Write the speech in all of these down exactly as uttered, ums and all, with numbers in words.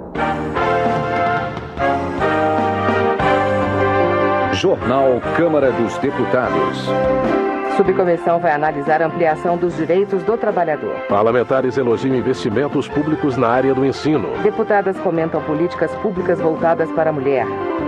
Jornal Câmara dos Deputados. Subcomissão vai analisar a ampliação dos direitos do trabalhador. Parlamentares elogiam investimentos públicos na área do ensino. Deputadas comentam políticas públicas voltadas para a mulher.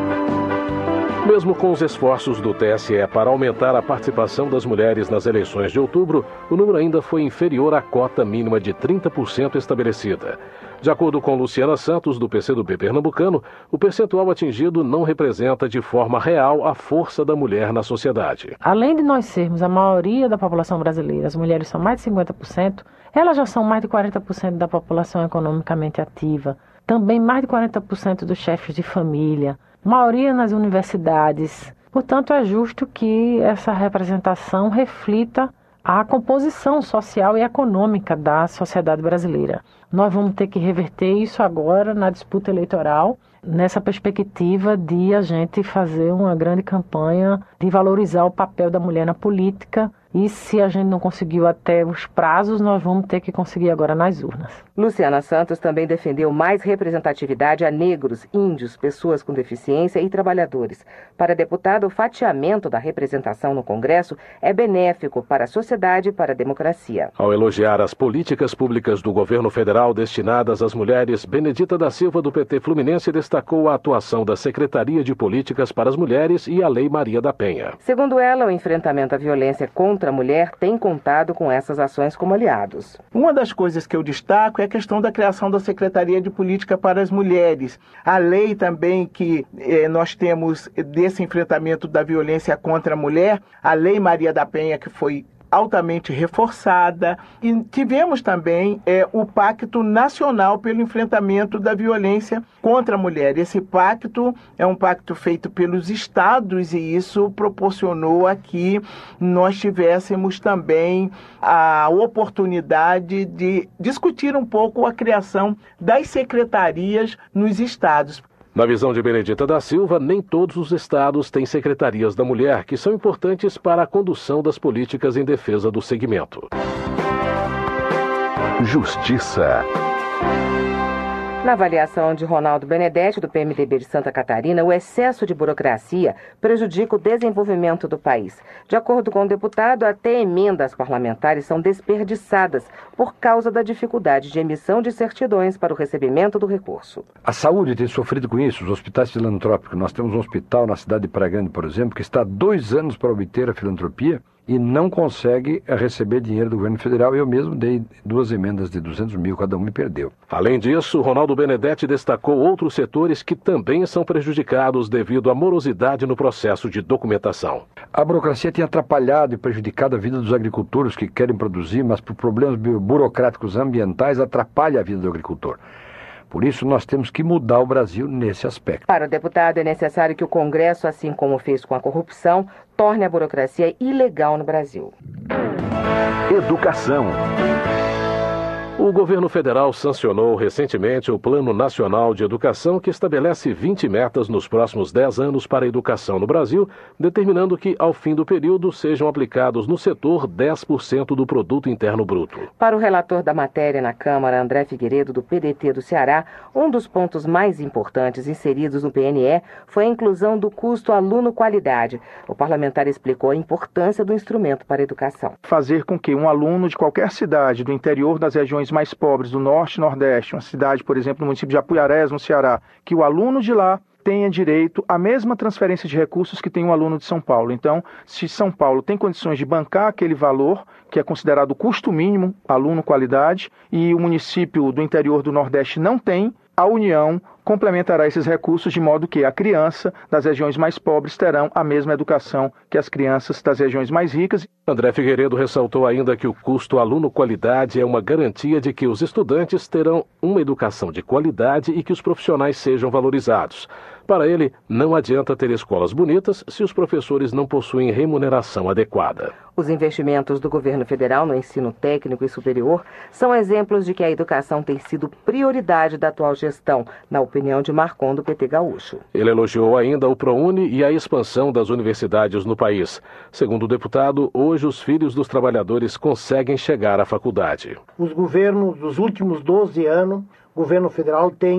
Mesmo com os esforços do T S E para aumentar a participação das mulheres nas eleições de outubro, o número ainda foi inferior à cota mínima de trinta por cento estabelecida. De acordo com Luciana Santos, do P C do B pernambucano, o percentual atingido não representa de forma real a força da mulher na sociedade. Além de nós sermos a maioria da população brasileira, as mulheres são mais de cinquenta por cento, elas já são mais de quarenta por cento da população economicamente ativa, também mais de quarenta por cento dos chefes de família, maioria nas universidades. Portanto, é justo que essa representação reflita a composição social e econômica da sociedade brasileira. Nós vamos ter que reverter isso agora na disputa eleitoral, nessa perspectiva de a gente fazer uma grande campanha de valorizar o papel da mulher na política. E se a gente não conseguiu até os prazos, nós vamos ter que conseguir agora nas urnas. Luciana Santos também defendeu mais representatividade a negros, índios, pessoas com deficiência e trabalhadores. Para a deputada, o fatiamento da representação no Congresso é benéfico para a sociedade e para a democracia. Ao elogiar as políticas públicas do governo federal destinadas às mulheres, Benedita da Silva, do P T Fluminense, destacou a atuação da Secretaria de Políticas para as Mulheres e a Lei Maria da Penha. Segundo ela, o enfrentamento à violência contra a mulher tem contado com essas ações como aliados. Uma das coisas que eu destaco é a questão da criação da Secretaria de Política para as Mulheres. A lei também que eh, nós temos desse enfrentamento da violência contra a mulher, a Lei Maria da Penha, que foi altamente reforçada, e tivemos também é, o Pacto Nacional pelo Enfrentamento da Violência contra a Mulher. Esse pacto é um pacto feito pelos estados e isso proporcionou a que nós tivéssemos também a oportunidade de discutir um pouco a criação das secretarias nos estados. Na visão de Benedita da Silva, nem todos os estados têm secretarias da mulher, que são importantes para a condução das políticas em defesa do segmento. Justiça. Na avaliação de Ronaldo Benedetti, do P M D B de Santa Catarina, o excesso de burocracia prejudica o desenvolvimento do país. De acordo com o deputado, até emendas parlamentares são desperdiçadas por causa da dificuldade de emissão de certidões para o recebimento do recurso. A saúde tem sofrido com isso, os hospitais filantrópicos. Nós temos um hospital na cidade de Praia Grande, por exemplo, que está há dois anos para obter a filantropia e não consegue receber dinheiro do governo federal. Eu mesmo dei duas emendas de duzentos mil, cada um e perdeu. Além disso, Ronaldo Benedetti destacou outros setores que também são prejudicados devido à morosidade no processo de documentação. A burocracia tem atrapalhado e prejudicado a vida dos agricultores que querem produzir, mas por problemas burocráticos ambientais atrapalha a vida do agricultor. Por isso, nós temos que mudar o Brasil nesse aspecto. Para o deputado, é necessário que o Congresso, assim como fez com a corrupção, torne a burocracia ilegal no Brasil. Educação. O governo federal sancionou recentemente o Plano Nacional de Educação, que estabelece vinte metas nos próximos dez anos para a educação no Brasil, determinando que, ao fim do período, sejam aplicados no setor dez por cento do Produto Interno Bruto. Para o relator da matéria na Câmara, André Figueiredo, do P D T do Ceará, um dos pontos mais importantes inseridos no P N E foi a inclusão do custo aluno-qualidade. O parlamentar explicou a importância do instrumento para a educação. Fazer com que um aluno de qualquer cidade do interior das regiões mais pobres do Norte e Nordeste, uma cidade, por exemplo, no município de Apuiarés, no Ceará, que o aluno de lá tenha direito à mesma transferência de recursos que tem um aluno de São Paulo. Então, se São Paulo tem condições de bancar aquele valor, que é considerado o custo mínimo, aluno-qualidade, e o município do interior do Nordeste não tem, a União complementará esses recursos de modo que a criança das regiões mais pobres terão a mesma educação que as crianças das regiões mais ricas. André Figueiredo ressaltou ainda que o custo aluno-qualidade é uma garantia de que os estudantes terão uma educação de qualidade e que os profissionais sejam valorizados. Para ele, não adianta ter escolas bonitas se os professores não possuem remuneração adequada. Os investimentos do governo federal no ensino técnico e superior são exemplos de que a educação tem sido prioridade da atual gestão, na opinião de Marcon, do P T Gaúcho. Ele elogiou ainda o ProUni e a expansão das universidades no país. Segundo o deputado, hoje os filhos dos trabalhadores conseguem chegar à faculdade. Os governos dos últimos doze anos, o governo federal tem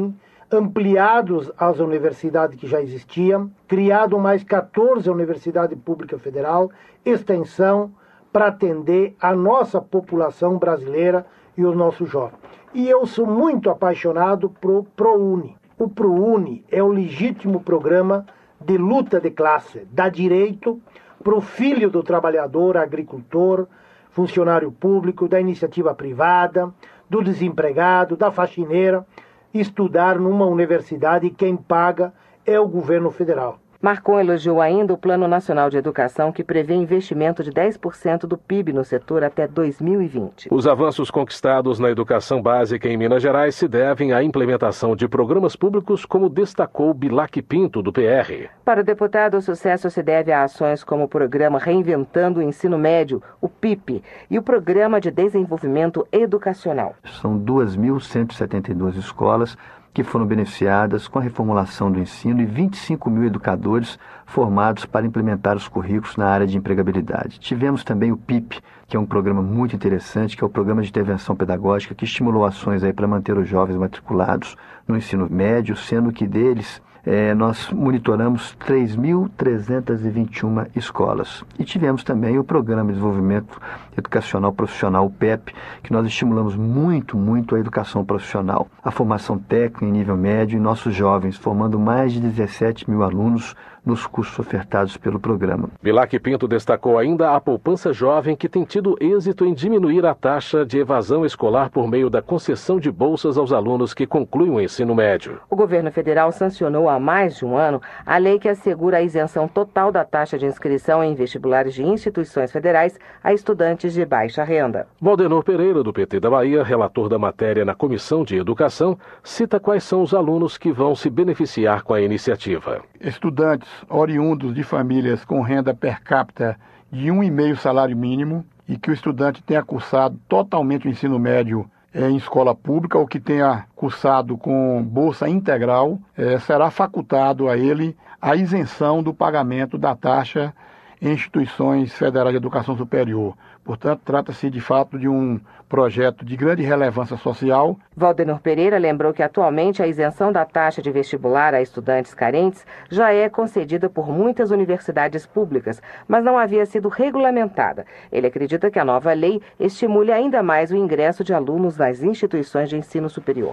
ampliados as universidades que já existiam, criado mais quatorze universidades públicas federal, extensão para atender a nossa população brasileira e os nossos jovens. E eu sou muito apaixonado por ProUni. O ProUni é o legítimo programa de luta de classe, dá direito para o filho do trabalhador, agricultor, funcionário público, da iniciativa privada, do desempregado, da faxineira, estudar numa universidade e quem paga é o governo federal. Marcon elogiou ainda o Plano Nacional de Educação, que prevê investimento de dez por cento do P I B no setor até dois mil e vinte. Os avanços conquistados na educação básica em Minas Gerais se devem à implementação de programas públicos, como destacou Bilac Pinto, do P R. Para o deputado, o sucesso se deve a ações como o Programa Reinventando o Ensino Médio, o P I P, e o Programa de Desenvolvimento Educacional. São duas mil cento e setenta e duas escolas que foram beneficiadas com a reformulação do ensino e vinte e cinco mil educadores formados para implementar os currículos na área de empregabilidade. Tivemos também o P I P, que é um programa muito interessante, que é o Programa de Intervenção Pedagógica, que estimulou ações aí para manter os jovens matriculados no ensino médio, sendo que deles é, nós monitoramos três mil trezentas e vinte e uma escolas. E tivemos também o Programa de Desenvolvimento Educacional Profissional, o P E P, que nós estimulamos muito, muito a educação profissional, a formação técnica em nível médio e nossos jovens, formando mais de dezessete mil alunos nos cursos ofertados pelo programa. Bilac Pinto destacou ainda a poupança jovem, que tem tido êxito em diminuir a taxa de evasão escolar por meio da concessão de bolsas aos alunos que concluem o ensino médio. O governo federal sancionou há mais de um ano a lei que assegura a isenção total da taxa de inscrição em vestibulares de instituições federais a estudantes de baixa renda. Valdenor Pereira, do P T da Bahia, relator da matéria na Comissão de Educação, cita quais são os alunos que vão se beneficiar com a iniciativa. Estudantes oriundos de famílias com renda per capita de um vírgula cinco salário mínimo e que o estudante tenha cursado totalmente o ensino médio em escola pública ou que tenha cursado com bolsa integral, eh, será facultado a ele a isenção do pagamento da taxa em instituições federais de educação superior. Portanto, trata-se de fato de um projeto de grande relevância social. Valdenor Pereira lembrou que atualmente a isenção da taxa de vestibular a estudantes carentes já é concedida por muitas universidades públicas, mas não havia sido regulamentada. Ele acredita que a nova lei estimule ainda mais o ingresso de alunos nas instituições de ensino superior.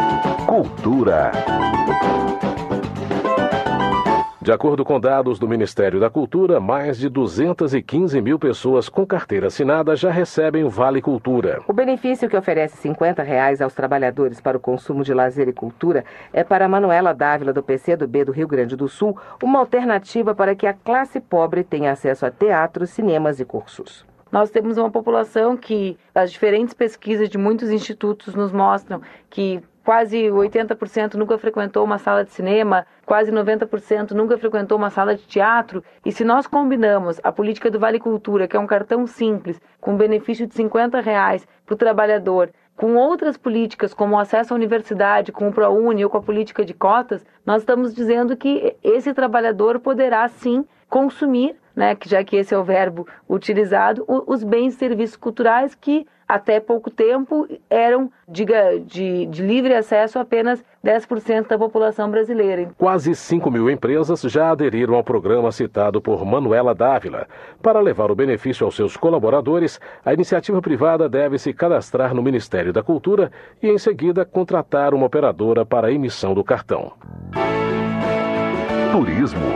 Cultura. De acordo com dados do Ministério da Cultura, mais de duzentas e quinze mil pessoas com carteira assinada já recebem o Vale Cultura. O benefício, que oferece cinquenta reais aos trabalhadores para o consumo de lazer e cultura, é para Manuela Dávila, do P C do B do Rio Grande do Sul, uma alternativa para que a classe pobre tenha acesso a teatros, cinemas e cursos. Nós temos uma população que as diferentes pesquisas de muitos institutos nos mostram que quase oitenta por cento nunca frequentou uma sala de cinema, quase noventa por cento nunca frequentou uma sala de teatro. E se nós combinamos a política do Vale Cultura, que é um cartão simples, com benefício de cinquenta reais para o trabalhador, com outras políticas, como o acesso à universidade, com o ProUni ou com a política de cotas, nós estamos dizendo que esse trabalhador poderá sim consumir, né, que já que esse é o verbo utilizado, os bens e serviços culturais que até pouco tempo eram diga, de, de livre acesso a apenas dez por cento da população brasileira. Quase cinco mil empresas já aderiram ao programa citado por Manuela Dávila. Para levar o benefício aos seus colaboradores, a iniciativa privada deve se cadastrar no Ministério da Cultura e, em seguida, contratar uma operadora para a emissão do cartão. Turismo.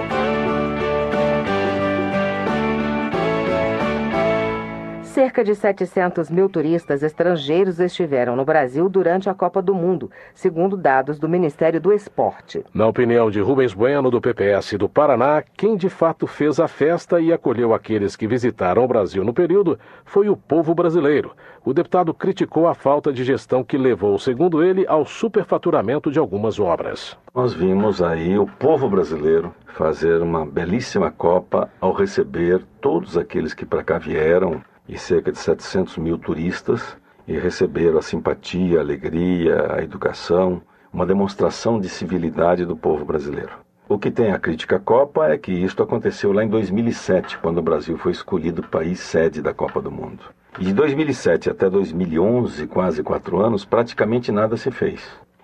Cerca de setecentos mil turistas estrangeiros estiveram no Brasil durante a Copa do Mundo, segundo dados do Ministério do Esporte. Na opinião de Rubens Bueno, do P P S do Paraná, quem de fato fez a festa e acolheu aqueles que visitaram o Brasil no período foi o povo brasileiro. O deputado criticou a falta de gestão que levou, segundo ele, ao superfaturamento de algumas obras. Nós vimos aí o povo brasileiro fazer uma belíssima Copa ao receber todos aqueles que para cá vieram, e cerca de setecentos mil turistas, e receberam a simpatia, a alegria, a educação, uma demonstração de civilidade do povo brasileiro. O que tem a crítica à Copa é que isto aconteceu lá em dois mil e sete, quando o Brasil foi escolhido país sede da Copa do Mundo. E de dois mil e sete até dois mil e onze, quase quatro anos, praticamente nada se fez.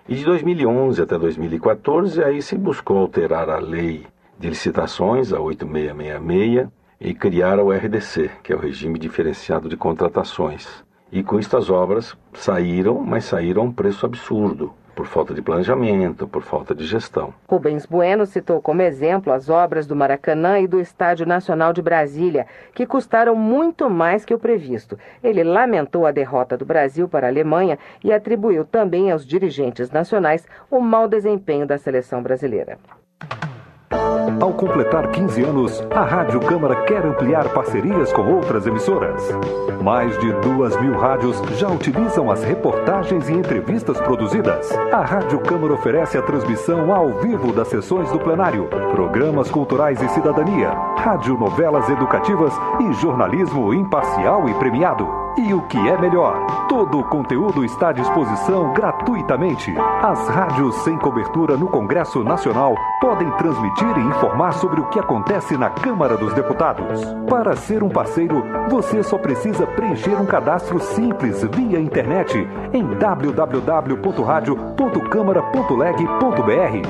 E de dois mil e onze até dois mil e quatorze, aí se buscou alterar a lei de licitações, a oito mil seiscentos e sessenta e seis, e criar o R D C, que é o Regime Diferenciado de Contratações. E com estas obras saíram, mas saíram a um preço absurdo, por falta de planejamento, por falta de gestão. Rubens Bueno citou como exemplo as obras do Maracanã e do Estádio Nacional de Brasília, que custaram muito mais que o previsto. Ele lamentou a derrota do Brasil para a Alemanha e atribuiu também aos dirigentes nacionais o mau desempenho da seleção brasileira. Ao completar quinze anos, a Rádio Câmara quer ampliar parcerias com outras emissoras. Mais de duas mil rádios já utilizam as reportagens e entrevistas produzidas. A Rádio Câmara oferece a transmissão ao vivo das sessões do plenário, programas culturais e cidadania, radionovelas educativas e jornalismo imparcial e premiado. E o que é melhor, todo o conteúdo está à disposição gratuitamente. As rádios sem cobertura no Congresso Nacional podem transmitir e informar sobre o que acontece na Câmara dos Deputados. Para ser um parceiro, você só precisa preencher um cadastro simples via internet em w w w ponto radio ponto câmara ponto leg ponto b r.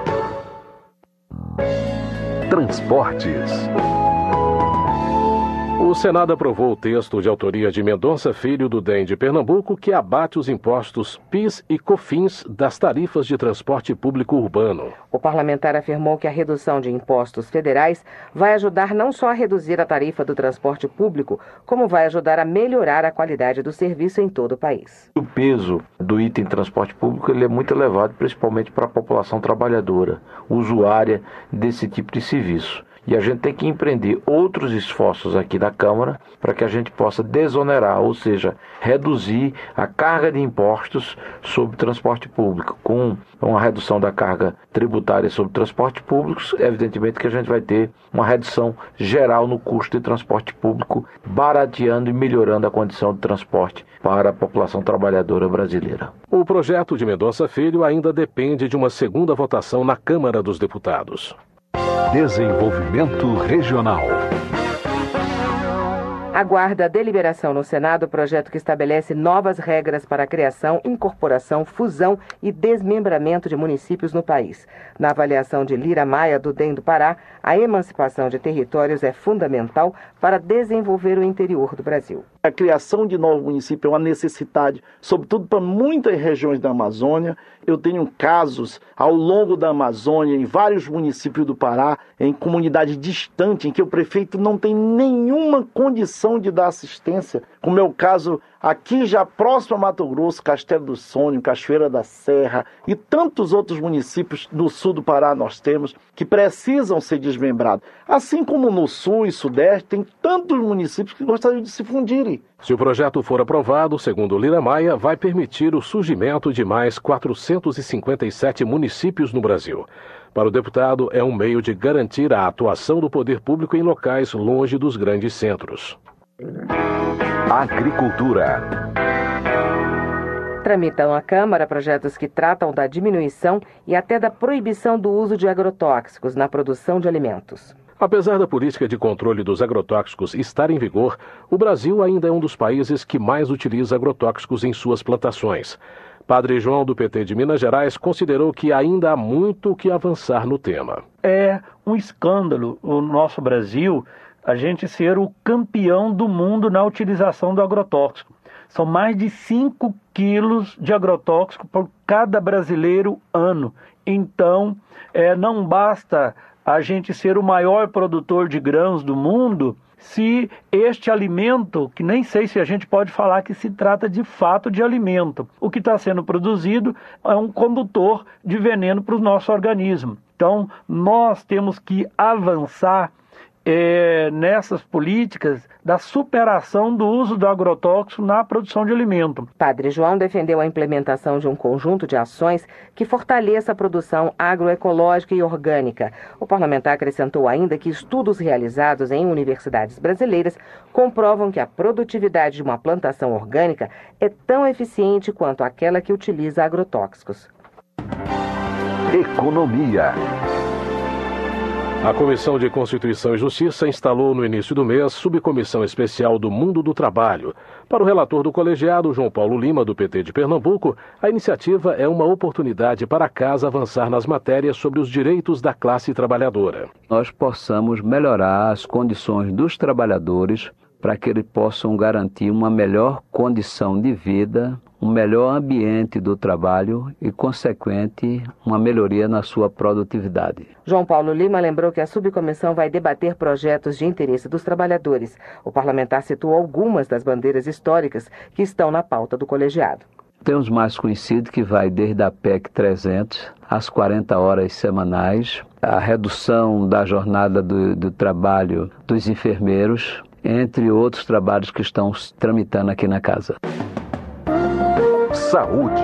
Transportes. O Senado aprovou o texto de autoria de Mendonça Filho, do D E M de Pernambuco, que abate os impostos PIS e COFINS das tarifas de transporte público urbano. O parlamentar afirmou que a redução de impostos federais vai ajudar não só a reduzir a tarifa do transporte público, como vai ajudar a melhorar a qualidade do serviço em todo o país. O peso do item transporte público ele é muito elevado, principalmente para a população trabalhadora, usuária desse tipo de serviço. E a gente tem que empreender outros esforços aqui na Câmara para que a gente possa desonerar, ou seja, reduzir a carga de impostos sobre transporte público. Com uma redução da carga tributária sobre transporte público, evidentemente que a gente vai ter uma redução geral no custo de transporte público, barateando e melhorando a condição de transporte para a população trabalhadora brasileira. O projeto de Mendonça Filho ainda depende de uma segunda votação na Câmara dos Deputados. Desenvolvimento Regional. Aguarda a deliberação no Senado o projeto que estabelece novas regras para a criação, incorporação, fusão e desmembramento de municípios no país. Na avaliação de Lira Maia, do D E M do Pará, a emancipação de territórios é fundamental para desenvolver o interior do Brasil. A criação de novos municípios é uma necessidade, sobretudo para muitas regiões da Amazônia. Eu tenho casos ao longo da Amazônia, em vários municípios do Pará, em comunidades distantes, em que o prefeito não tem nenhuma condição de dar assistência, como é o caso aqui já próximo a Mato Grosso, Castelo do Sonho, Cachoeira da Serra e tantos outros municípios do sul do Pará nós temos que precisam ser desmembrados. Assim como no sul e sudeste tem tantos municípios que gostariam de se fundirem. Se o projeto for aprovado, segundo Lira Maia, vai permitir o surgimento de mais quatrocentos e cinquenta e sete municípios no Brasil. Para o deputado, é um meio de garantir a atuação do poder público em locais longe dos grandes centros. Agricultura. Tramitam à Câmara projetos que tratam da diminuição e até da proibição do uso de agrotóxicos na produção de alimentos. Apesar da política de controle dos agrotóxicos estar em vigor, o Brasil ainda é um dos países que mais utiliza agrotóxicos em suas plantações. Padre João, do P T de Minas Gerais, considerou que ainda há muito o que avançar no tema. É um escândalo o nosso Brasil, a gente ser o campeão do mundo na utilização do agrotóxico. São mais de cinco quilos de agrotóxico por cada brasileiro ano. Então, é, não basta a gente ser o maior produtor de grãos do mundo se este alimento, que nem sei se a gente pode falar que se trata de fato de alimento, o que está sendo produzido é um condutor de veneno para o nosso organismo. Então, nós temos que avançar É, nessas políticas da superação do uso do agrotóxico na produção de alimento. Padre João defendeu a implementação de um conjunto de ações que fortaleça a produção agroecológica e orgânica. O parlamentar acrescentou ainda que estudos realizados em universidades brasileiras comprovam que a produtividade de uma plantação orgânica é tão eficiente quanto aquela que utiliza agrotóxicos. Economia. A Comissão de Constituição e Justiça instalou no início do mês subcomissão especial do Mundo do Trabalho. Para o relator do colegiado, João Paulo Lima, do P T de Pernambuco, a iniciativa é uma oportunidade para a Casa avançar nas matérias sobre os direitos da classe trabalhadora. Nós possamos melhorar as condições dos trabalhadores para que eles possam garantir uma melhor condição de vida, um melhor ambiente do trabalho e, consequente, uma melhoria na sua produtividade. João Paulo Lima lembrou que a subcomissão vai debater projetos de interesse dos trabalhadores. O parlamentar citou algumas das bandeiras históricas que estão na pauta do colegiado. Temos mais conhecido que vai desde a P E C trezentos às quarenta horas semanais, a redução da jornada do, do trabalho dos enfermeiros, entre outros trabalhos que estão tramitando aqui na casa. Saúde.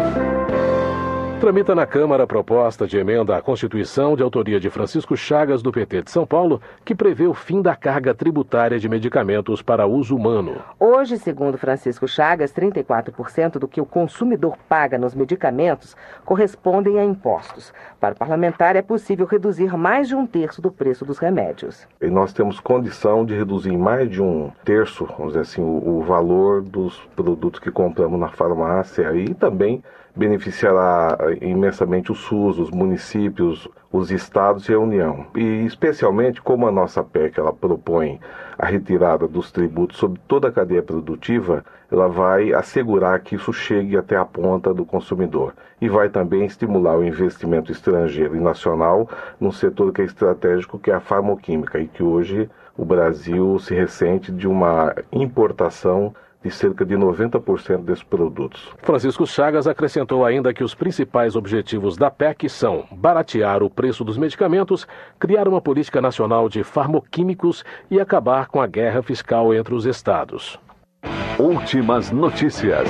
Tramita na Câmara a proposta de emenda à Constituição de autoria de Francisco Chagas, do P T de São Paulo, que prevê o fim da carga tributária de medicamentos para uso humano. Hoje, segundo Francisco Chagas, trinta e quatro por cento do que o consumidor paga nos medicamentos correspondem a impostos. Para o parlamentar, é possível reduzir mais de um terço do preço dos remédios. E nós temos condição de reduzir mais de um terço, vamos dizer assim, o, o valor dos produtos que compramos na farmácia e também beneficiará imensamente o SUS, os municípios, os estados e a União. E especialmente como a nossa P E C ela propõe a retirada dos tributos sobre toda a cadeia produtiva, ela vai assegurar que isso chegue até a ponta do consumidor. E vai também estimular o investimento estrangeiro e nacional num setor que é estratégico, que é a farmoquímica, e que hoje o Brasil se ressente de uma importação de cerca de noventa por cento desses produtos. Francisco Chagas acrescentou ainda que os principais objetivos da P E C são baratear o preço dos medicamentos, criar uma política nacional de farmoquímicos e acabar com a guerra fiscal entre os estados. Últimas notícias.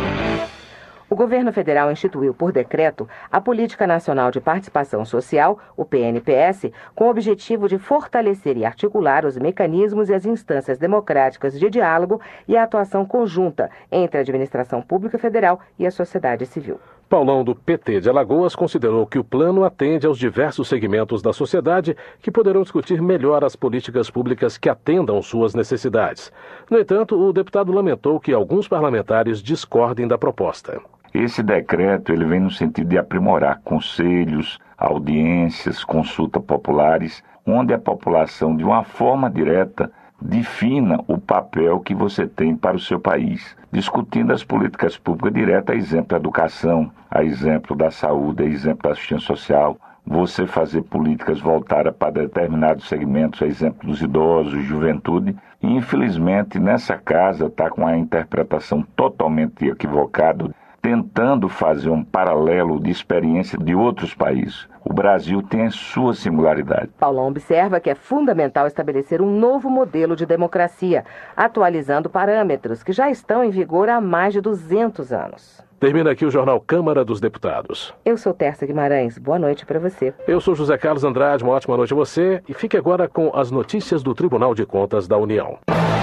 O governo federal instituiu por decreto a Política Nacional de Participação Social, o P N P S, com o objetivo de fortalecer e articular os mecanismos e as instâncias democráticas de diálogo e a atuação conjunta entre a administração pública federal e a sociedade civil. Paulão, do P T de Alagoas, considerou que o plano atende aos diversos segmentos da sociedade que poderão discutir melhor as políticas públicas que atendam suas necessidades. No entanto, o deputado lamentou que alguns parlamentares discordem da proposta. Esse decreto ele vem no sentido de aprimorar conselhos, audiências, consultas populares, onde a população, de uma forma direta, defina o papel que você tem para o seu país, discutindo as políticas públicas diretas, a exemplo da educação, a exemplo da saúde, a exemplo da assistência social, você fazer políticas voltadas para determinados segmentos, a exemplo dos idosos, juventude, e infelizmente nessa casa está com a interpretação totalmente equivocada, tentando fazer um paralelo de experiência de outros países. O Brasil tem a sua singularidade. Paulão observa que é fundamental estabelecer um novo modelo de democracia, atualizando parâmetros que já estão em vigor há mais de duzentos anos. Termina aqui o Jornal Câmara dos Deputados. Eu sou Tércia Guimarães. Boa noite para você. Eu sou José Carlos Andrade. Uma ótima noite a você. E fique agora com as notícias do Tribunal de Contas da União.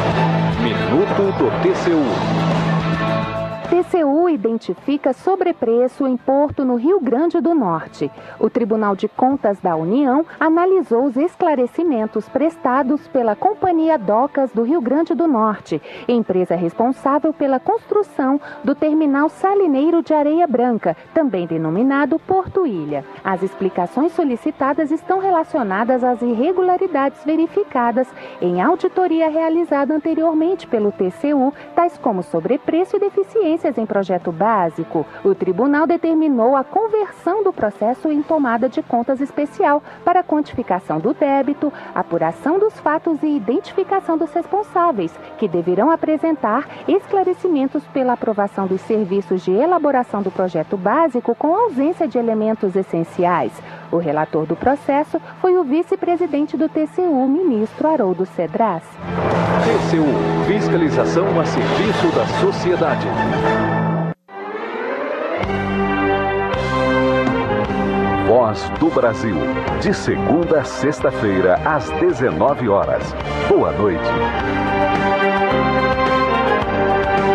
Minuto do T C U. T C U identifica sobrepreço em porto no Rio Grande do Norte. O Tribunal de Contas da União analisou os esclarecimentos prestados pela Companhia Docas do Rio Grande do Norte, empresa responsável pela construção do terminal salineiro de Areia Branca, também denominado Porto Ilha. As explicações solicitadas estão relacionadas às irregularidades verificadas em auditoria realizada anteriormente pelo T C U, tais como sobrepreço e deficiência em projeto básico. O tribunal determinou a conversão do processo em tomada de contas especial para quantificação do débito, apuração dos fatos e identificação dos responsáveis, que deverão apresentar esclarecimentos pela aprovação dos serviços de elaboração do projeto básico com ausência de elementos essenciais. O relator do processo foi o vice-presidente do T C U, ministro Haroldo Cedras. T C U, fiscalização a serviço da sociedade. Voz do Brasil, de segunda a sexta-feira, às dezenove horas. Boa noite.